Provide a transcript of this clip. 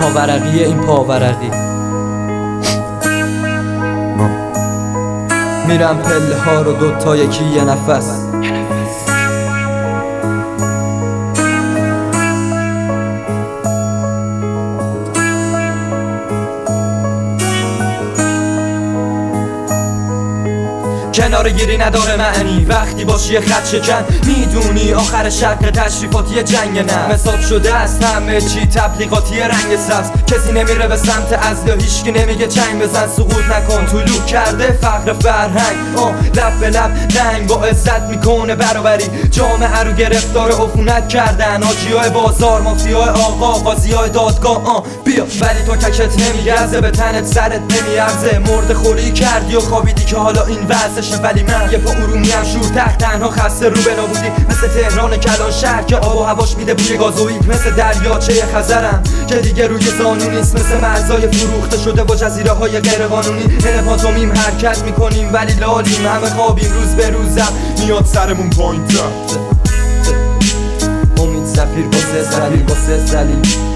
پاورقیه این پاورقی. میرم پله ها رو دوتا یکی یه نفس. کنار گیری نداره معنی وقتی باشی یه خط شکن. میدونی آخر شق تشریفاتی جنگ نه حساب شده است همه چی تبلیغاتی رنگ سبز. کسی نمیره به سمت اصل و هیچکی نمیگه چنگ بزن سقوط نکن. طلوع کرده فقر فرهنگ لب به لب ننگ با عزت میکنه برابری. جامعه رو گرفتار عفونت کردن آجیای بازار مافیای آقا قاضیای دادگاه بیا ولی تو ککت نمیگرزه به تنت سرت نمیارزه. مرد خوری کردی و خوابیدی که حالا این وضعشه ولی من یه پا ارومیم شور تخت تنها خسته رو به نابودی. مثل تهران کلان شهر که آب و هواش میده بوی گازوئید. مثل دریاچه خزرم که دیگه روی زانو نیست. مثل مرزای فروخته شده و جزیره های غیر قانونی. پانتومیم حرکت میکنیم ولی لالیم همه خوابیم روز به روزم میاد سرمون پایین تر. امید سفیر واسه زلیل